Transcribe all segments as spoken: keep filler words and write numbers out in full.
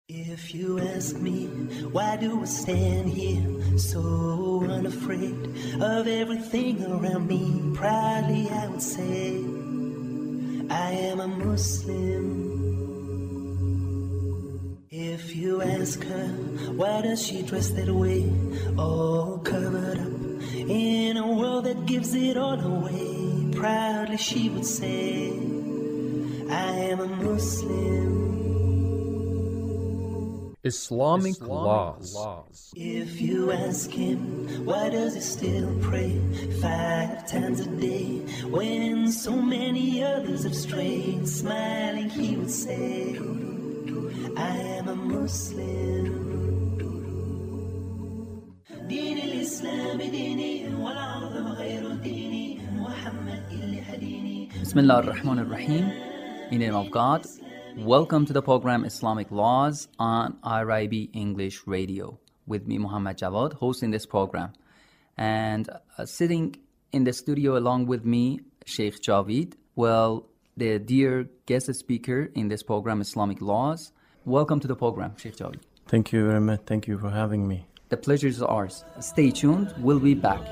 If you ask me, why do I stand here so unafraid of everything around me? Proudly I would say, I am a Muslim. If you ask her, why does she dress that way, all covered up, in a world that gives it all away? Proudly she would say, I am a Muslim. Islamic, Islamic laws. laws. If you ask him, why does he still pray five times a day when so many others have strayed? Smiling he would say, I am a Muslim. دين الإسلام ديني والعظم غير ديني محمد اللي هديني. Bismillah ar-Rahman ar-Rahim. In the name of God. Welcome to the program Islamic Laws on I R I B English Radio. With me, Muhammad Jawad, hosting this program. And uh, sitting in the studio along with me, Sheikh Javid. Well, the dear guest speaker in this program, Islamic Laws. Welcome to the program, Sheikh Javid. Thank you very much. Thank you for having me. The pleasure is ours. Stay tuned. We'll be back.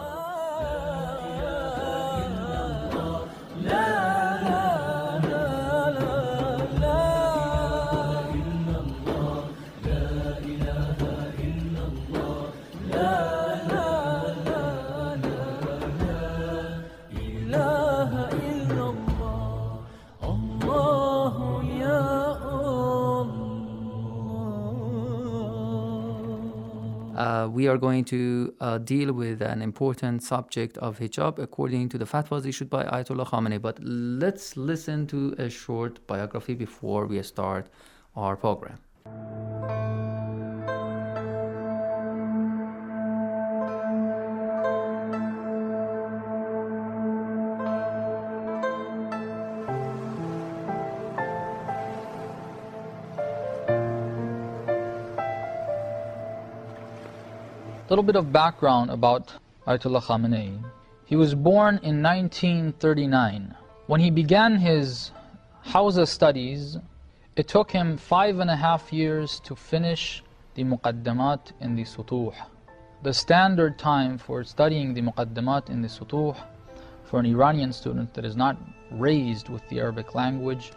Uh, we are going to uh, deal with an important subject of hijab according to the fatwas issued by Ayatollah Khamenei. But let's listen to a short biography before we start our program. A little bit of background about Ayatollah Khamenei. He was born in nineteen thirty-nine. When he began his Hawza studies, it took him five and a half years to finish the Muqaddamat in the Sutuh. The standard time for studying the Muqaddamat in the Sutuh for an Iranian student that is not raised with the Arabic language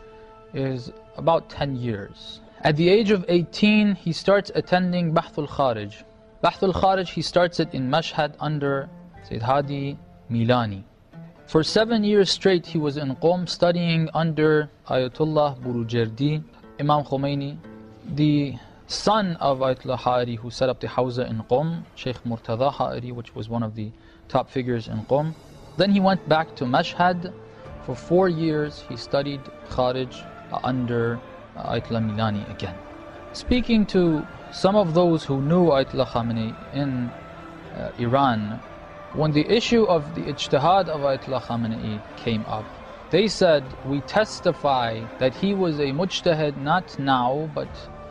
is about ten years. At the age of eighteen, he starts attending Bahth al-Kharij. Bahth al-Kharij, he starts it in Mashhad under Sayyid Hadi Milani. For seven years straight, he was in Qom studying under Ayatollah Burujerdi, Imam Khomeini, the son of Ayatollah Ha'ari who set up the Hawza in Qom, Sheikh Murtada Ha'ari, which was one of the top figures in Qom. Then he went back to Mashhad. For four years, he studied Kharij under Ayatollah Milani again. Speaking to some of those who knew Ayatollah Khamenei in uh, Iran, when the issue of the ijtihad of Ayatollah Khamenei came up, they said, we testify that he was a mujtahid not now, but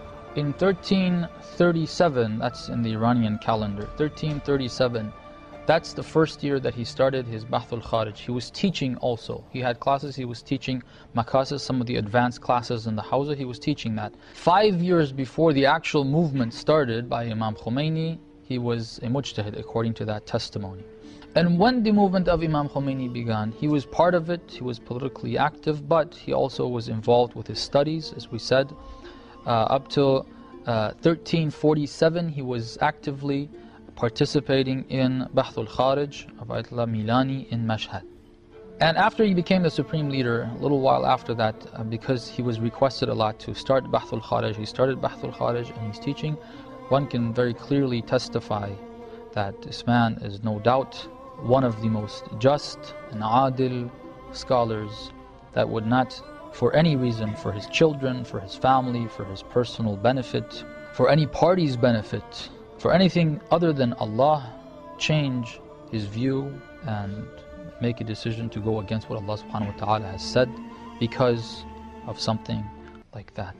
in thirteen thirty-seven, that's in the Iranian calendar, thirteen thirty-seven, that's the first year that he started his Bahth al-Kharij. He was teaching also. He had classes, he was teaching Makasis, some of the advanced classes in the Hawza, he was teaching that. Five years before the actual movement started by Imam Khomeini, he was a mujtahid according to that testimony. And when the movement of Imam Khomeini began, he was part of it, he was politically active, but he also was involved with his studies, as we said. Uh, up till uh, thirteen forty-seven, he was actively participating in Bahth al-Kharij of Ayatollah Milani in Mashhad. And after he became the supreme leader, a little while after that, uh, because he was requested a lot to start Bahth al-Kharij, he started Bahth al-Kharij and he's teaching. One can very clearly testify that this man is no doubt one of the most just and adil scholars that would not, for any reason, for his children, for his family, for his personal benefit, for any party's benefit, for anything other than Allah, change his view and make a decision to go against what Allah subhanahu wa ta'ala has said because of something like that.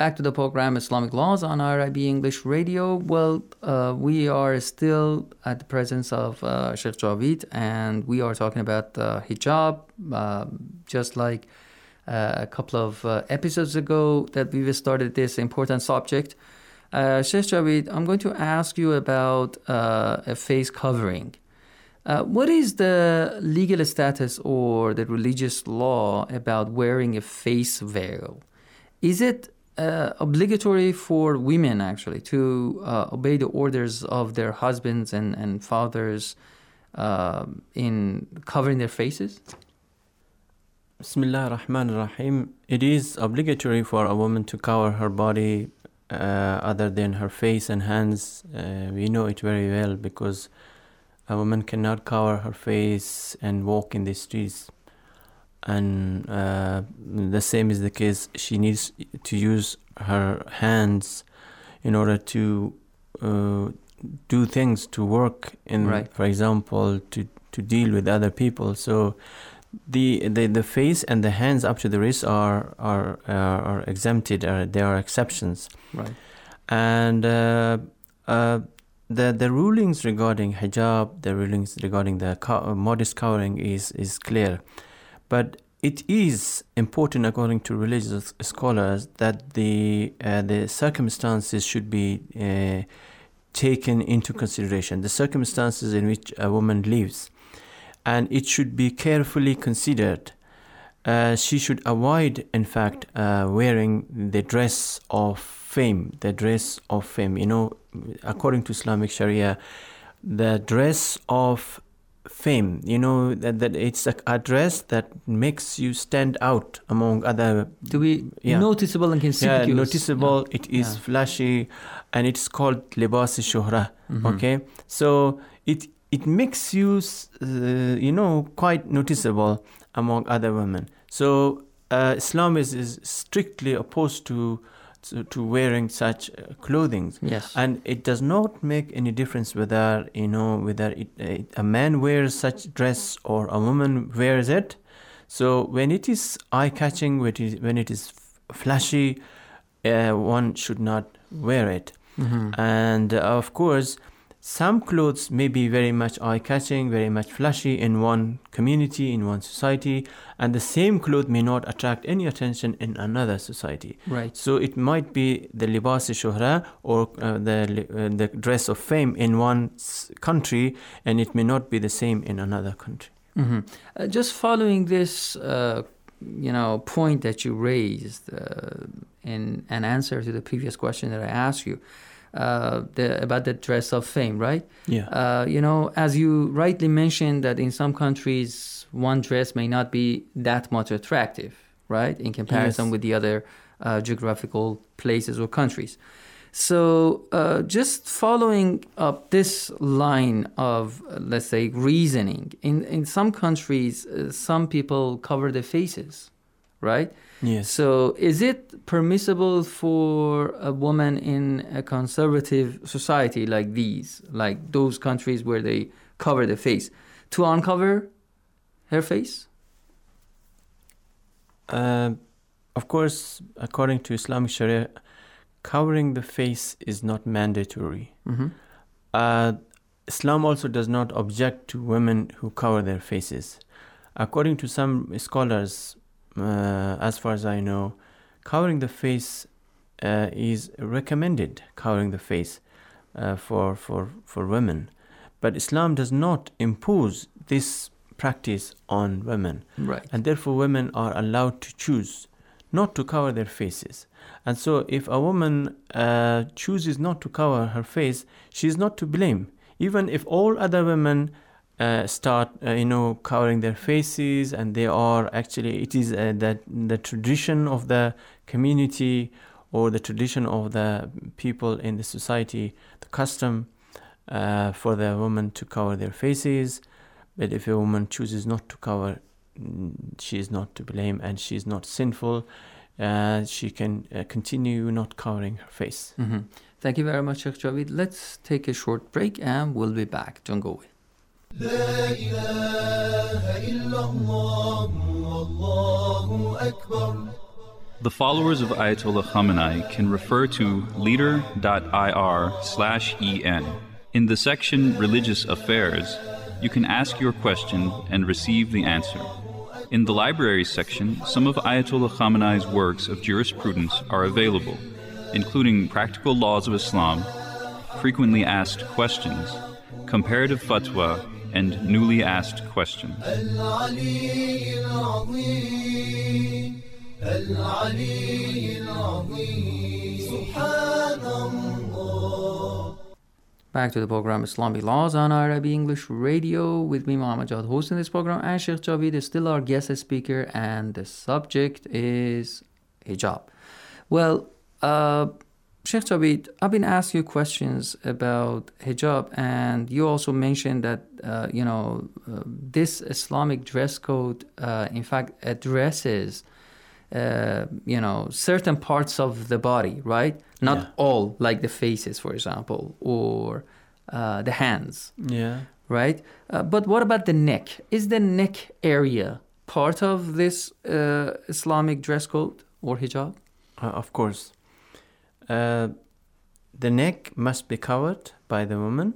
back to the program Islamic Laws on I R I B English Radio. Well, uh, we are still at the presence of uh, Sheikh Javid, and we are talking about uh, hijab, uh, just like uh, a couple of uh, episodes ago that we've started this important subject. Uh, Sheikh Javid, I'm going to ask you about uh, a face covering. Uh, what is the legal status or the religious law about wearing a face veil? Is it uh, obligatory for women, actually, to uh, obey the orders of their husbands and, and fathers uh, in covering their faces? Bismillah ar-Rahman ar-Rahim. It is obligatory for a woman to cover her body uh, other than her face and hands. Uh, we know it very well because a woman cannot cover her face and walk in the streets. And uh, the same is the case. She needs to use her hands in order to uh, do things, to work in, right. for example, to, to deal with other people. So the, the the face and the hands up to the wrist are are are, are exempted. Are, they are exceptions. Right. And uh, uh, the the rulings regarding hijab, the rulings regarding the co- modest covering is is clear. But it is important, according to religious scholars, that the uh, the circumstances should be uh, taken into consideration. The circumstances in which a woman lives, and it should be carefully considered. Uh, she should avoid, in fact, uh, wearing the dress of fame. The dress of fame. You know, according to Islamic Sharia, the dress of fame, you know, that, that it's a, a dress that makes you stand out among other, to be yeah. noticeable and conspicuous. Yeah, noticeable. Yeah. It is yeah. flashy, and it's called libas shuhra. Mm-hmm. Okay, so it it makes you, uh, you know, quite noticeable among other women. So uh, Islam is, is strictly opposed to. To, to wearing such uh, clothing. Yes. And it does not make any difference whether, you know, whether it, it, a man wears such dress or a woman wears it. So when it is eye-catching, when it is, when it is flashy, uh, one should not wear it. Mm-hmm. And uh, of course, some clothes may be very much eye-catching, very much flashy in one community, in one society, and the same cloth may not attract any attention in another society. Right. So it might be the libas shuhra or uh, the uh, the dress of fame in one country, and it may not be the same in another country. Mm-hmm. Uh, just following this, uh, you know, point that you raised uh, in an answer to the previous question that I asked you. Uh, the, about the dress of fame, right? Yeah. Uh, you know, as you rightly mentioned, that in some countries, one dress may not be that much attractive, right, in comparison yes. with the other uh, geographical places or countries. So uh, just following up this line of, uh, let's say, reasoning, in, in some countries, uh, some people cover their faces, right? Yes. So is it permissible for a woman in a conservative society like these, like those countries where they cover the face, to uncover her face? Uh, of course, according to Islamic Sharia, covering the face is not mandatory. Mm-hmm. Uh, Islam also does not object to women who cover their faces. According to some scholars, Uh, as far as I know, covering the face uh, is recommended, covering the face uh, for, for, for women. But Islam does not impose this practice on women. Right. And therefore women are allowed to choose not to cover their faces. And so if a woman uh, chooses not to cover her face, she is not to blame. Even if all other women Uh, start, uh, you know, covering their faces, and they are actually, it is uh, that the tradition of the community or the tradition of the people in the society, the custom uh, for the woman to cover their faces. But if a woman chooses not to cover, she is not to blame, and she is not sinful. Uh, she can uh, continue not covering her face. Mm-hmm. Thank you very much, Sheikh Javid. Let's take a short break and we'll be back. Don't go away. لا إله إلا الله والله أكبر The followers of Ayatollah Khamenei can refer to leader.ir slash en. In the section Religious Affairs, you can ask your question and receive the answer. In the libraries section, some of Ayatollah Khamenei's works of jurisprudence are available, including Practical Laws of Islam, Frequently Asked Questions, Comparative Fatwa, and Newly Asked Questions. Back to the program Islamic Laws on I R I B English Radio with me, Muhammad Jawad, hosting this program, and Sheikh Javid is still our guest speaker, and the subject is hijab. Well, uh, Sheikh Javid, I've been asking you questions about hijab, and you also mentioned that, uh, you know, uh, this Islamic dress code, uh, in fact, addresses Uh, you know, certain parts of the body, right? Not Yeah. all, like the faces, for example, or uh, the hands, Yeah. right? Uh, but what about the neck? Is the neck area part of this uh, Islamic dress code or hijab? Uh, of course. Uh, the neck must be covered by the woman,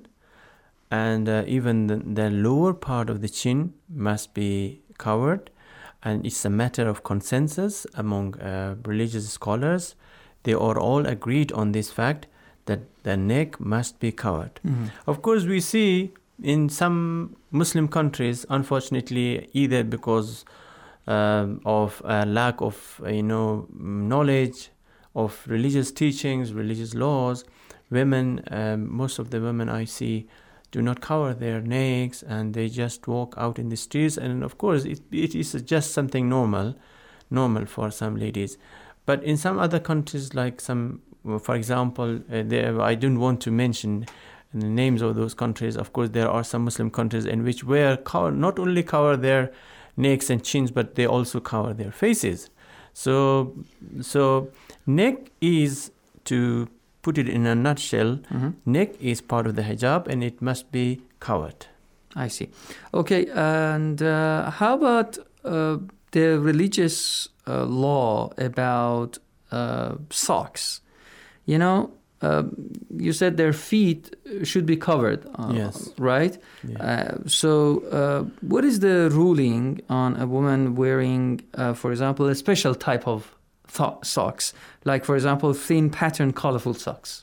and uh, even the, the lower part of the chin must be covered. And it's a matter of consensus among uh, religious scholars. They are all agreed on this fact that the neck must be covered. Mm-hmm. Of course, we see in some Muslim countries, unfortunately, either because um, of a lack of, uh, you know, knowledge of religious teachings, religious laws, women, um, most of the women I see do not cover their necks, and they just walk out in the streets. And of course, it, it is just something normal, normal for some ladies. But in some other countries, like some, for example, uh, there, I don't want to mention the names of those countries. Of course, there are some Muslim countries in which where cover, not only cover their necks and chins, but they also cover their faces. So, so neck is, to put it in a nutshell, Mm-hmm. neck is part of the hijab and it must be covered. I see. Okay, and uh, how about uh, the religious uh, law about uh, socks? You know, uh, you said their feet should be covered, uh, Yes. right? Yeah. Uh, so uh, what is the ruling on a woman wearing, uh, for example, a special type of th- socks, like, for example, thin pattern, colorful socks?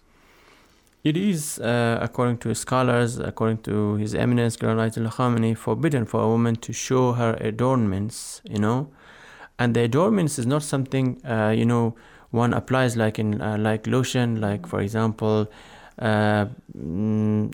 It is, uh, according to scholars, according to His Eminence Ayatollah Khamenei, forbidden for a woman to show her adornments, you know. And the adornments is not something, uh, you know, one applies like in uh, like lotion, like, for example, uh, mm,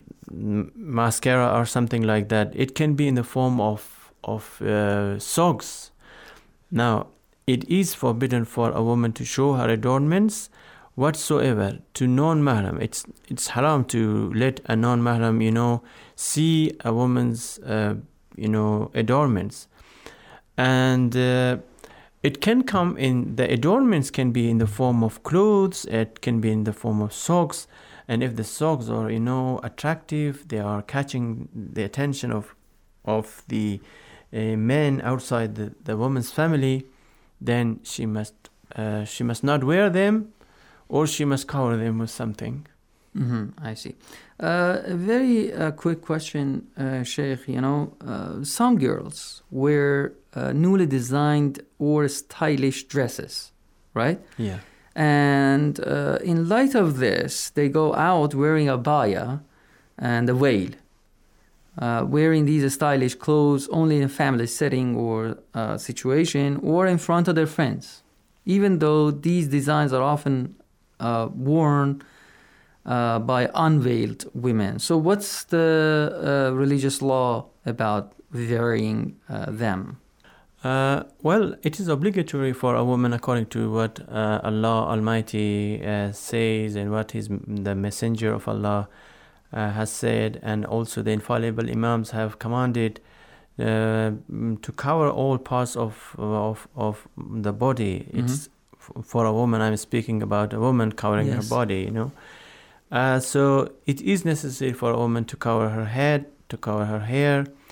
mascara or something like that. It can be in the form of, of uh, socks. Now, it is forbidden for a woman to show her adornments whatsoever to non-mahram. It's it's haram to let a non-mahram, you know, see a woman's, uh, you know, adornments. And uh, it can come in, the adornments can be in the form of clothes, it can be in the form of socks. And if the socks are, you know, attractive, they are catching the attention of of the uh, men outside the, the woman's family, then she must uh, she must not wear them, or she must cover them with something. Mm-hmm, I see. Uh, a very uh, quick question, uh, Sheikh. You know, uh, some girls wear uh, newly designed or stylish dresses, right? Yeah. And uh, in light of this, they go out wearing a baya and a veil, uh, wearing these stylish clothes only in a family setting or uh, situation, or in front of their friends, even though these designs are often uh, worn uh, by unveiled women. So what's the uh, religious law about wearing uh, them? Uh, well, it is obligatory for a woman, according to what uh, Allah Almighty uh, says and what His the Messenger of Allah uh, has said, and also the infallible Imams have commanded uh, to cover all parts of of of the body. Mm-hmm. It's f- for a woman. I'm speaking about a woman covering Yes. her body. You know, uh, so it is necessary for a woman to cover her head, to cover her hair.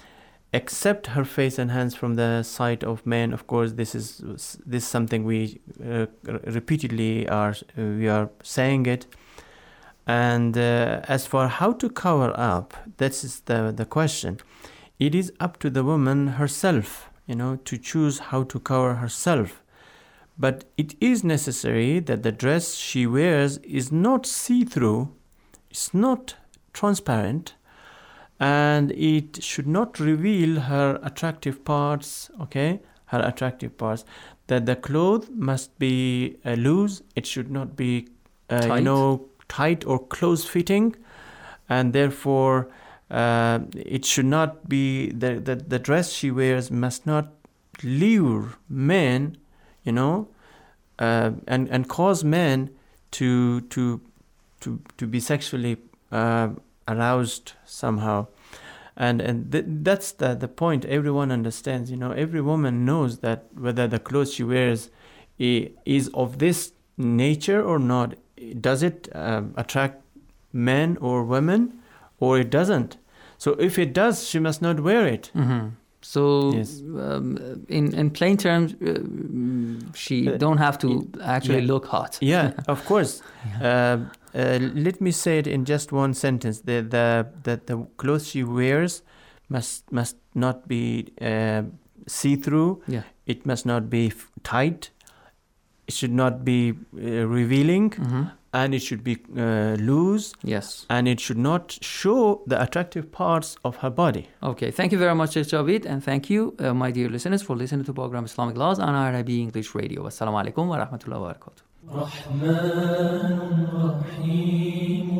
except her face and hands from the sight of men. Of course, this is this is something we uh, repeatedly are uh, we are saying it. And uh, as for how to cover up, that is the the question. It is up to the woman herself, you know, to choose how to cover herself. But it is necessary that the dress she wears is not see-through, it's not transparent, and it should not reveal her attractive parts, okay, her attractive parts. That the clothes must be uh, loose, it should not be, uh, you know, tight or close-fitting, and therefore uh, it should not be, the, the, the dress she wears must not lure men, you know, uh, and, and cause men to, to, to, to be sexually uh, aroused somehow. And and th- that's the, the point. Everyone understands, you know, every woman knows that whether the clothes she wears I- is of this nature or not. Does it um, attract men or women, or it doesn't? So if it does, she must not wear it. Mm-hmm. So Yes. um, in, in plain terms, uh, she Uh, don't have to actually yeah. look hot. Yeah, of course. Uh, uh, let me say it in just one sentence. The the the, the clothes she wears must must not be uh, see-through. Yeah. It must not be f- tight. It should not be uh, revealing, Mm-hmm. and it should be uh, loose, Yes. and it should not show the attractive parts of her body. Okay. Thank you very much, Sheikh Javid, and thank you, uh, my dear listeners, for listening to program Islamic Laws on I R I B English Radio. Assalamu alaikum wa rahmatullahi wa barakatuh. رحمن رحيم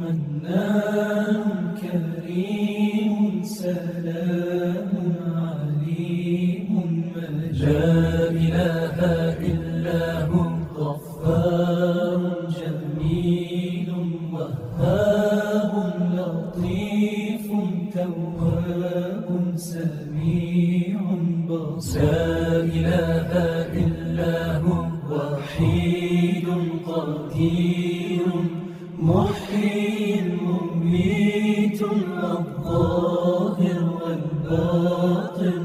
منان كريم سلام عليم مجيد لا إله إلا هو غفار جميل وهاب لطيف تواب سميع بصير لا إله إلا هو وحيد قدير محيي مميت الظاهر والباطن